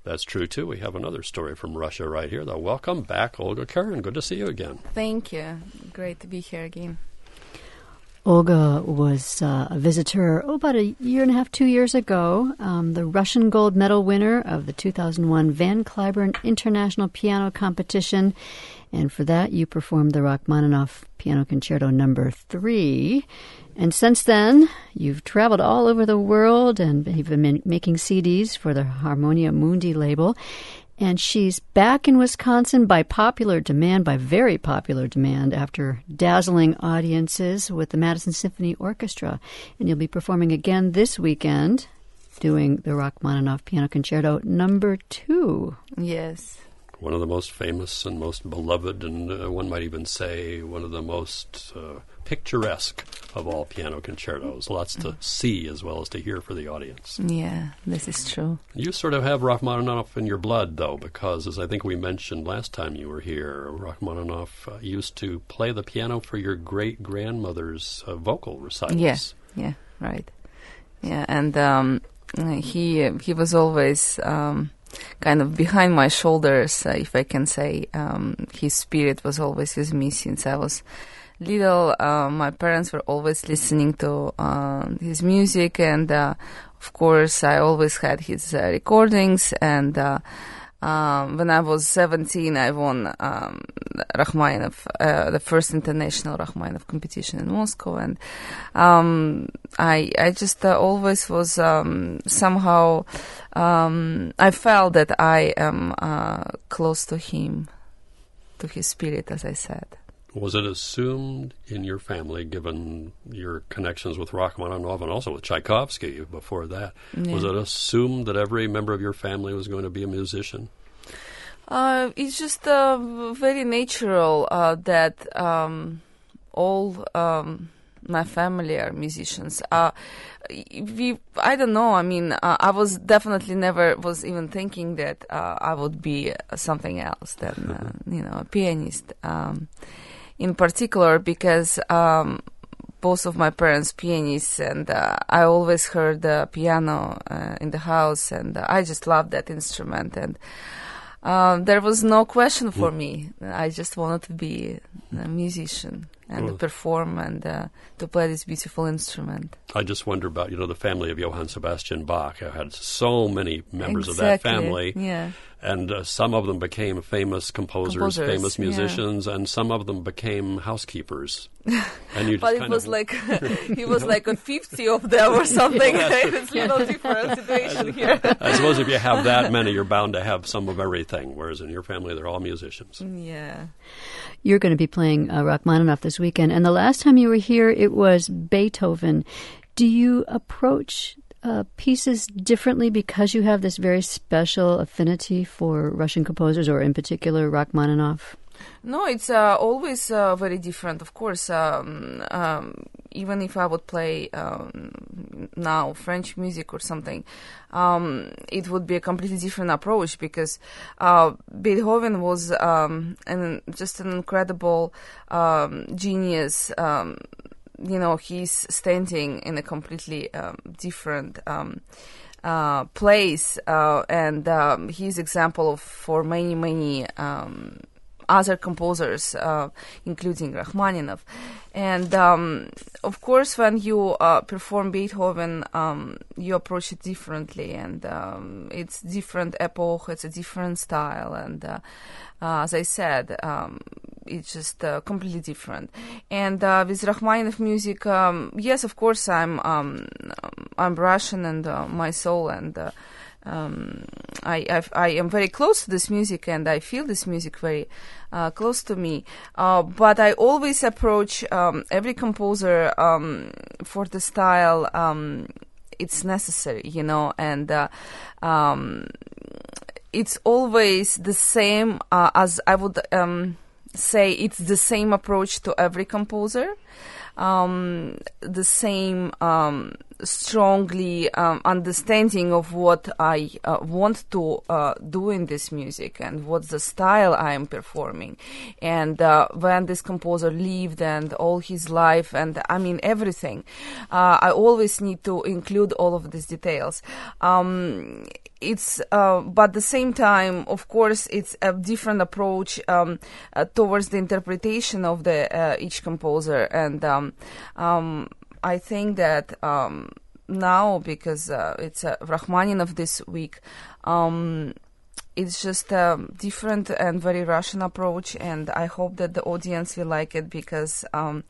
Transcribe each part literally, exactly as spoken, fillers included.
That's true, too. We have another story from Russia right here, though. Welcome back, Olga Karen. Good to see you again. Thank you. Great to be here again. Olga was uh, a visitor oh, about a year and a half, two years ago, um, the Russian gold medal winner of the two thousand one Van Cliburn International Piano Competition. And for that, you performed the Rachmaninoff Piano Concerto number three. And since then, you've traveled all over the world and you've been making C Ds for the Harmonia Mundi label. And she's back in Wisconsin by popular demand, by very popular demand, after dazzling audiences with the Madison Symphony Orchestra. And you'll be performing again this weekend, doing the Rachmaninoff Piano Concerto number two. Yes. One of the most famous and most beloved, and uh, one might even say one of the most uh, picturesque of all piano concertos. Lots to see as well as to hear for the audience. Yeah, this is true. You sort of have Rachmaninoff in your blood, though, because, as I think we mentioned last time you were here, Rachmaninoff uh, used to play the piano for your great-grandmother's uh, vocal recitals. Yes, yeah, yeah, right. Yeah, and um, he he was always... Um, kind of behind my shoulders, uh, if I can say. Um, his spirit was always with me since I was little. Uh, my parents were always listening to uh, his music, and uh, of course I always had his uh, recordings, and uh, um, when I was seventeen I won um, Rachmaninoff, uh, the first international Rachmaninoff competition in Moscow, and um, I I just uh, always was um, somehow um, I felt that I am uh, close to him, to his spirit, as I said. Was it assumed in your family, given your connections with Rachmaninoff and also with Tchaikovsky before that, yeah. was it assumed that every member of your family was going to be a musician? Uh, it's just uh, very natural uh, that um, all um, my family are musicians. Uh, we, I don't know. I mean, uh, I was definitely never was even thinking that uh, I would be something else than uh, you know a pianist. Um, in particular, because um, both of my parents pianists, and uh, I always heard the piano uh, in the house, and uh, I just loved that instrument. And um, there was no question for me. I just wanted to be a musician and well, to perform and uh, to play this beautiful instrument. I just wonder about, you know, the family of Johann Sebastian Bach. I had so many members exactly. of that family. Yeah. And uh, some of them became famous composers, composers famous musicians, yeah. and some of them became housekeepers. And you just but it kind was of like he was like a fifty of them or something. It's a little different situation here. I suppose if you have that many, you're bound to have some of everything. Whereas in your family, they're all musicians. Yeah. You're going to be playing uh, Rachmaninoff this weekend, and the last time you were here, it was Beethoven. Do you approach Uh, pieces differently because you have this very special affinity for Russian composers, or in particular Rachmaninoff? No, it's uh, always uh, very different. Of course, um, um, even if I would play um, now French music or something, um, it would be a completely different approach, because uh, Beethoven was um, an, just an incredible um, genius. Um, You know, he's standing in a completely um, different um, uh, place, uh, and um, he's example of, for many, many um, other composers, uh, including Rachmaninoff. And um, of course, when you uh, perform Beethoven, um, you approach it differently, and um, it's different epoch, it's a different style, and uh, uh, as I said, um, it's just uh, completely different. And uh, with Rachmaninoff music, um, yes, of course, I'm um, I'm Russian, and uh, my soul, and uh, um, I I've, I am very close to this music, and I feel this music very uh, close to me. Uh, but I always approach um, every composer um, for the style um, it's necessary, you know, and uh, um, it's always the same uh, as I would. Um, say it's the same approach to every composer, um, the same um, strongly um, understanding of what I uh, want to uh, do in this music and what's the style I am performing. And uh, when this composer lived and all his life and I mean everything, uh, I always need to include all of these details. Um, It's, uh, but at the same time, of course, it's a different approach um, uh, towards the interpretation of the uh, each composer, and um, um, I think that um, now, because uh, it's uh, Rachmaninoff this week, um, it's just a different and very Russian approach, and I hope that the audience will like it because. Um,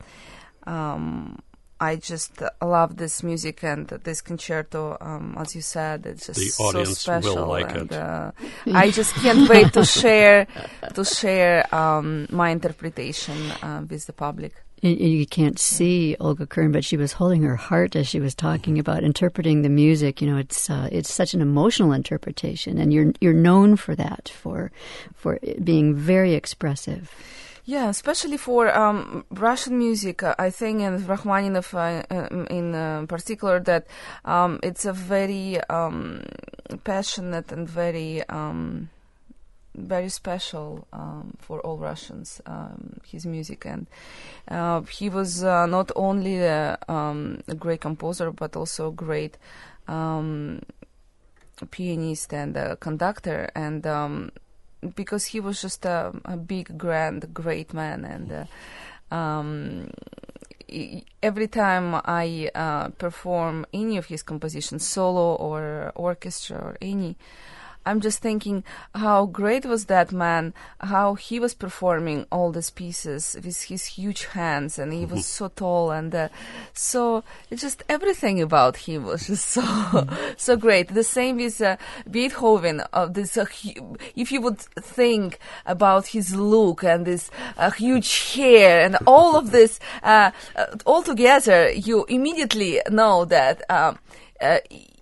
um, I just uh, love this music and this concerto. Um, as you said, it's just the audience so special. Will like and, it. Uh, I just can't wait to share to share um, my interpretation uh, with the public. And you can't see Olga Kern, but she was holding her heart as she was talking about interpreting the music. You know, it's uh, it's such an emotional interpretation, and you're you're known for that, for for being very expressive. Yeah, especially for um, Russian music, uh, I think, and Rachmaninoff uh, in uh, particular, that um, it's a very um, passionate and very, um, very special um, for all Russians, um, his music. And uh, he was uh, not only a, um, a great composer, but also a great um, pianist and a conductor. And um, because he was just a, a big, grand, great man, and uh, um, e- every time I uh, perform any of his compositions, solo or orchestra or any, I'm just thinking how great was that man, how he was performing all these pieces with his huge hands, and he was so tall, and uh, so it's just everything about him was just so so great. The same with uh, Beethoven. Uh, this, uh, hu- if you would think about his look and this uh, huge hair and all of this uh, uh, all together, you immediately know that uh, uh,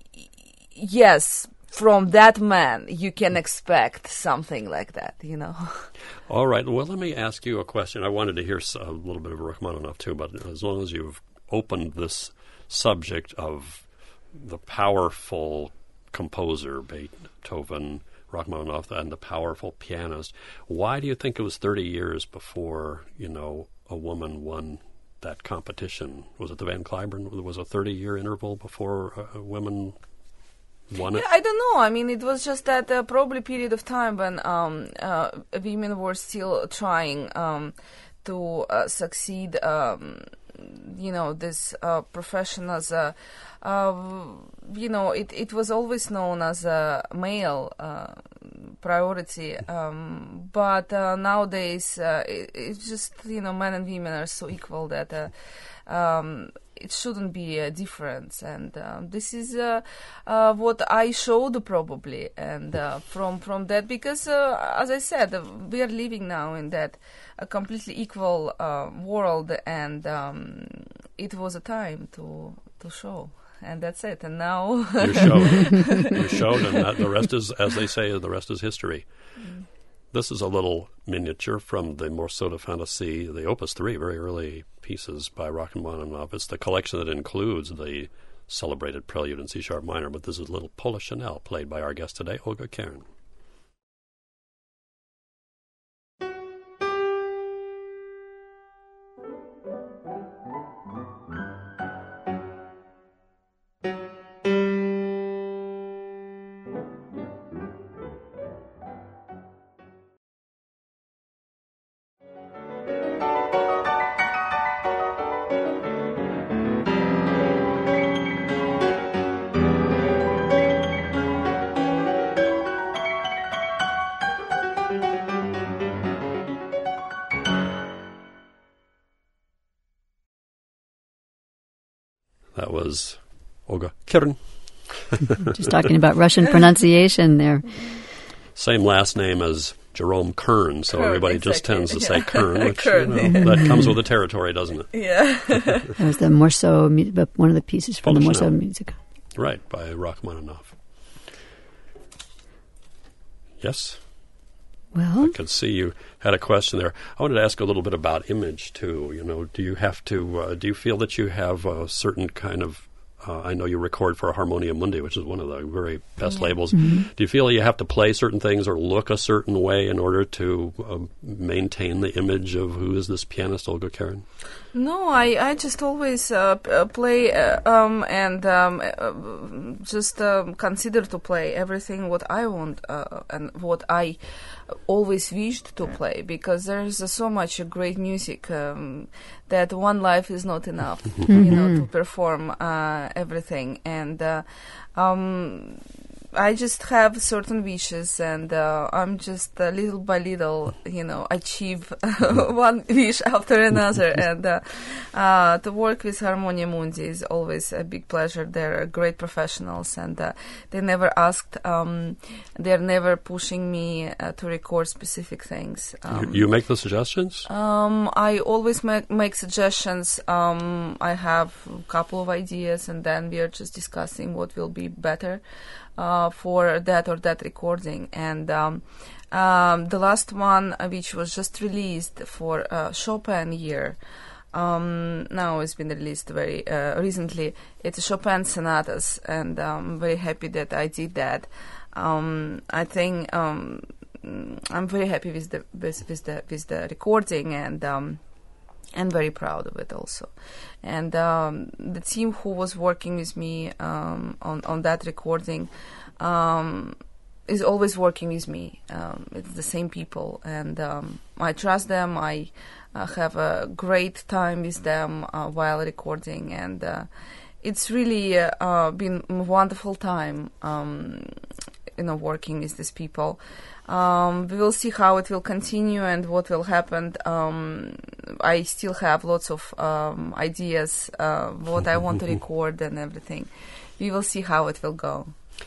yes. From that man, you can expect something like that, you know. All right. Well, let me ask you a question. I wanted to hear a little bit of Rachmaninoff, too, but as long as you've opened this subject of the powerful composer, Beethoven, Rachmaninoff, and the powerful pianist, why do you think it was thirty years before, you know, a woman won that competition? Was it the Van Cliburn? There was a thirty-year interval before uh, women won it? Yeah, I don't know. I mean, it was just that uh, probably period of time when um, uh, women were still trying um, to uh, succeed. Um, you know, this uh, profession as a, uh, you know, it, it was always known as a male uh, priority. Um, but uh, nowadays, uh, it, it's just, you know, men and women are so equal that uh, um, it shouldn't be a difference. And uh, this is uh, uh, what I showed probably. And uh, from, from that, because uh, as I said, uh, we are living now in that a completely equal uh, world, and um, it was a time to to show, and that's it. And now you showed, you showed, and that, the rest is, as they say, the rest is history. Mm. This is a little miniature from the Morceau de Fantasie, the Opus three, very early pieces by Rachmaninoff. It's the collection that includes the celebrated Prelude in C sharp minor, but this is Little Polish Chanel, played by our guest today, Olga Kern. That was Olga Kern. Just talking about Russian pronunciation there. Same last name as Jerome Kern, so Kern, everybody exactly. just tends to Yeah. say Kern, which Kern. You know, that comes with the territory, doesn't it? yeah. That was the Morceau, mu- but one of the pieces from the Polish Morceau Chanel. music. Right, by Rachmaninoff. Yes? Well, I could see you had a question there. I wanted to ask a little bit about image, too. You know, do you have to, uh, do you feel that you have a certain kind of uh, I know you record for Harmonia Mundi, which is one of the very best Yeah. labels. Do you feel you have to play certain things or look a certain way in order to um, maintain the image of who is this pianist, Olga Karen? No, I, I just always uh, p- uh, play uh, um, and um, uh, just um, consider to play everything what I want uh, and what I always wished to play, because there's uh, so much uh, great music um, that one life is not enough, you know, to perform uh, everything. And uh, um, I just have certain wishes, and uh, I'm just uh, little by little, you know, achieve one wish after another. And uh, uh, to work with Harmonia Mundi is always a big pleasure. They're great professionals, and uh, they never asked, um, they're never pushing me uh, to record specific things. Um, you, you make the suggestions? Um, I always make, make suggestions. Um, I have a couple of ideas, and then we are just discussing what will be better uh, for that or that recording. And um, um, the last one, uh, which was just released for uh, Chopin year, um, now it's been released very uh, recently. It's Chopin sonatas, and I'm very happy that I did that. Um, I think. Um, I'm very happy with the with, with the with the recording, and um, and very proud of it also. And um, the team who was working with me um, on on that recording um, is always working with me. Um, it's the same people, and um, I trust them. I uh, have a great time with them uh, while recording, and uh, it's really uh, uh, been a wonderful time. Um, you know, working with these people. Um, we will see how it will continue and what will happen. Um, I still have lots of um, ideas, uh, what I want to record and everything. We will see how it will go.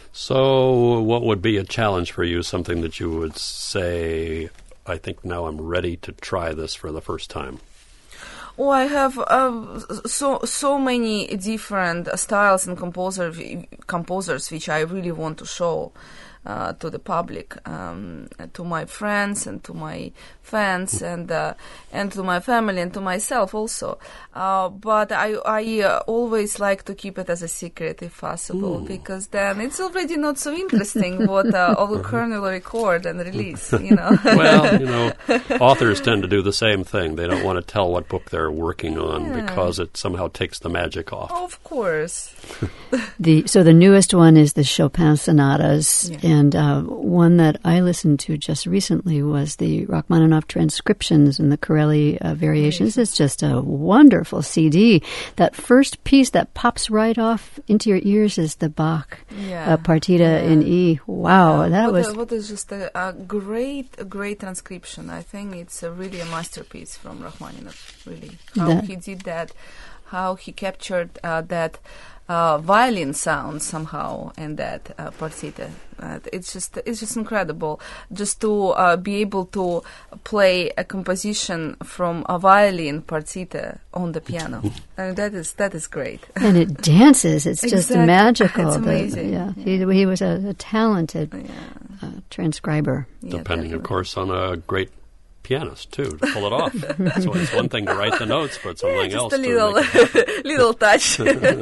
So what would be a challenge for you, something that you would say, I think now I'm ready to try this for the first time? Oh, I have uh, so so many different styles and composer, composers which I really want to show uh, to the public, um, to my friends and to my fans, and uh, and to my family and to myself also. Uh, but I I uh, always like to keep it as a secret if possible, Ooh. because then it's already not so interesting what uh, Olga Kern will record and release. You know. Well, you know, authors tend to do the same thing. They don't want to tell what book they're working on Yeah. because it somehow takes the magic off. Of course. The so the newest one is the Chopin sonatas, Yeah. and uh, one that I listened to just recently was the Rachmaninoff transcriptions and the Corelli uh, variations. It's just a wonderful C D. That first piece that pops right off into your ears is the Bach Yeah. uh, partita Yeah. in E. Wow, Yeah, that what was a, what is just a, a great, a great transcription. I think it's a really a masterpiece from Rachmaninoff. Really, how That- he did that, how he captured uh, that uh, violin sound somehow in that uh, partita. Uh, it's just, it's just incredible. Just to uh, be able to play a composition from a violin partita on the piano. I mean, that is that is great. and it dances. It's just Exactly. magical. It's The- amazing. yeah, Yeah. He, he was a, a talented Yeah. uh, transcriber. Yeah, Depending, of definitely. course, on a great pianist, too, to pull it off. So it's one thing to write the notes, but something Yeah, else just a to little, make it. little touch.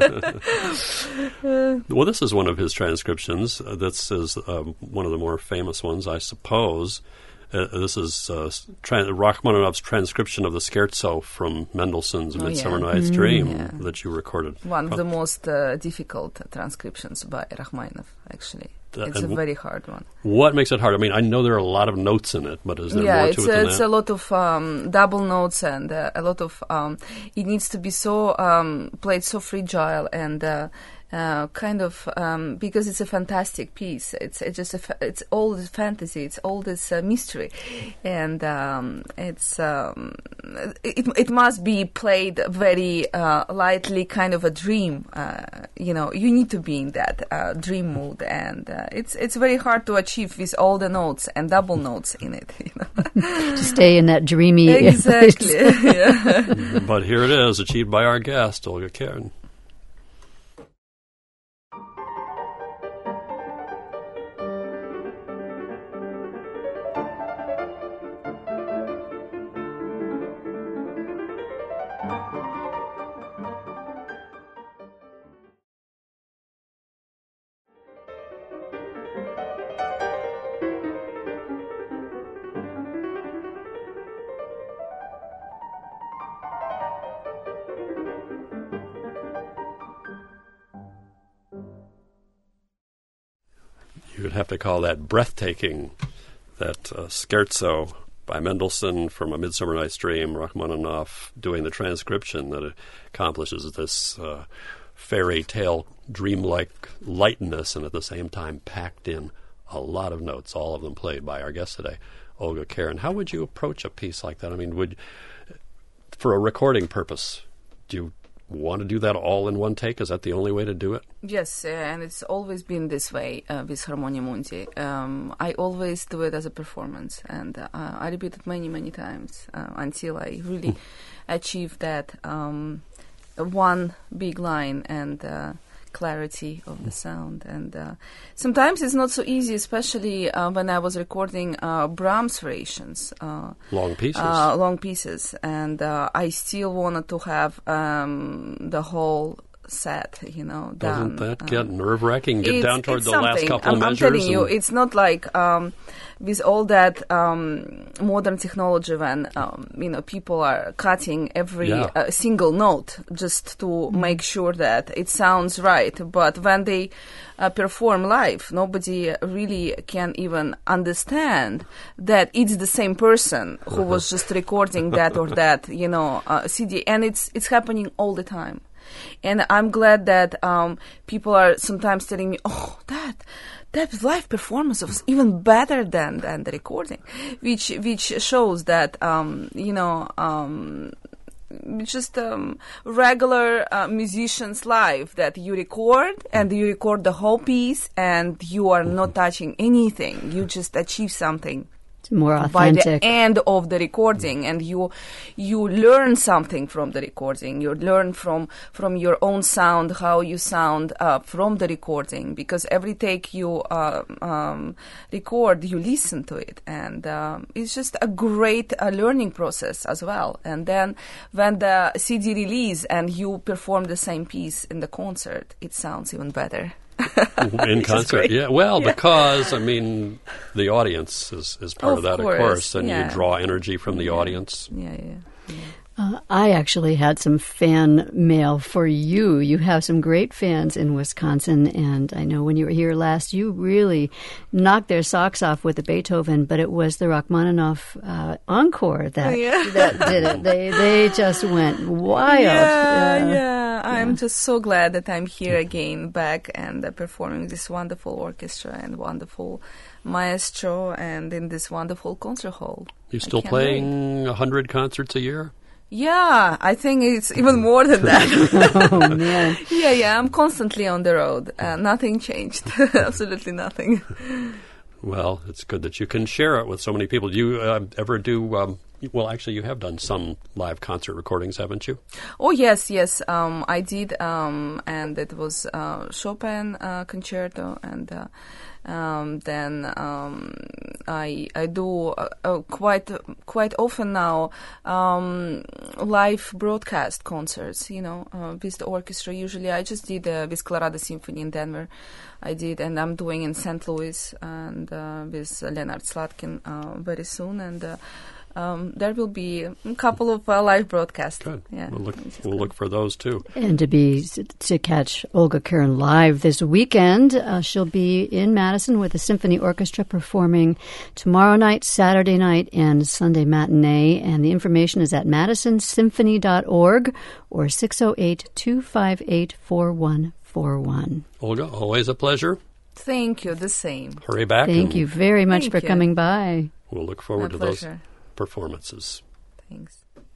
Well, this is one of his transcriptions. Uh, this is um, one of the more famous ones, I suppose. Uh, this is uh, tran- Rachmaninoff's transcription of the scherzo from Mendelssohn's Oh, Midsummer yeah. Night's Dream Yeah. that you recorded. One of the most uh, difficult transcriptions by Rachmaninoff, actually. That- It's a and very hard one. What makes it hard? I mean, I know there are a lot of notes in it, but is there Yeah, more it's to it a, than it's that? a lot of um, double notes and uh, a lot of. Um, it needs to be so um, played so fragile and. Uh, Uh, kind of um, because it's a fantastic piece. It's it's just a fa- it's all this fantasy. It's all this uh, mystery, and um, it's um, it it must be played very uh, lightly, kind of a dream. Uh, you know, you need to be in that uh, dream mood, and uh, it's it's very hard to achieve with all the notes and double notes in it. You know? To stay in that dreamy Exactly. Yeah. But here it is, achieved by our guest, Olga Kern. You'd have to call that breathtaking, that uh, scherzo by Mendelssohn from A Midsummer Night's Dream, Rachmaninoff doing the transcription that accomplishes this uh, fairy tale, dreamlike lightness, and at the same time packed in a lot of notes, all of them played by our guest today, Olga Karen. How would you approach a piece like that? I mean, would for a recording purpose, do you want to do that all in one take? Is that the only way to do it? Yes, uh, and it's always been this way uh, with Harmonia Mundi. Um, I always do it as a performance, and uh, I repeat it many, many times uh, until I really achieve that um, one big line and uh, clarity of the sound. And uh, sometimes it's not so easy, especially uh, when I was recording uh, Brahms variations. Uh, long pieces. Uh, long pieces. And uh, I still wanted to have um, the whole set, you know, Doesn't done. that get um, nerve-wracking? Get it's, down toward it's the something. last couple I'm, of I'm measures? telling you, it's not like um, with all that um, modern technology when, um, you know, people are cutting every Yeah. uh, single note just to mm-hmm. make sure that it sounds right. But when they uh, perform live, nobody really can even understand that it's the same person who was just recording that or that, you know, uh, C D. And it's it's happening all the time. And I'm glad that um, people are sometimes telling me, oh, that that live performance was even better than, than the recording, which which shows that, um, you know, um, just um, regular uh, musicians live, that you record and you record the whole piece and you are not touching anything. You just achieve something. More By authentic. the end of the recording, and you you learn something from the recording. You learn from from your own sound, how you sound uh, from the recording, because every take you uh, um, record, you listen to it, and um, it's just a great uh, learning process as well. And then when the C D release and you perform the same piece in the concert, it sounds even better. In concert, yeah. Well, yeah. because, I mean, the audience is, is part of, of that, course. of course, and yeah. you draw energy from the yeah. audience. Yeah, yeah. yeah. Uh, I actually had some fan mail for you. You have some great fans in Wisconsin, and I know when you were here last, you really knocked their socks off with the Beethoven, but it was the Rachmaninoff uh, encore that yeah. that did it. They they just went wild. Yeah, uh, yeah. I'm just so glad that I'm here again, back and uh, performing this wonderful orchestra and wonderful maestro, and in this wonderful concert hall. You still playing a hundred concerts a year? Yeah, I think it's even more than that. Oh, man. Yeah, yeah, I'm constantly on the road. Uh, nothing changed. Absolutely nothing. Well, it's good that you can share it with so many people. Do you uh, ever do, um, well, actually, you have done some live concert recordings, haven't you? Oh, yes, yes, um, I did, um, and it was uh, Chopin uh, concerto, and uh, um, then um, I I do uh, uh, quite quite often now um, live broadcast concerts, you know, uh, with the orchestra. Usually I just did uh, with Colorado Symphony in Denver. I did, and I'm doing in Saint Louis and uh, with Leonard Slatkin uh, very soon, and uh, um, there will be a couple of uh, live broadcasts. Good. Yeah, we'll look, we'll look for those too. And to be to catch Olga Karen live this weekend, uh, she'll be in Madison with the Symphony Orchestra performing tomorrow night, Saturday night, and Sunday matinee. And the information is at madison symphony dot org or six oh eight, two five eight, four one four one. Olga, always a pleasure. Thank you. The same. Hurry back. Thank you very much Thank for you. coming by. We'll look forward My to pleasure. those performances. Thanks.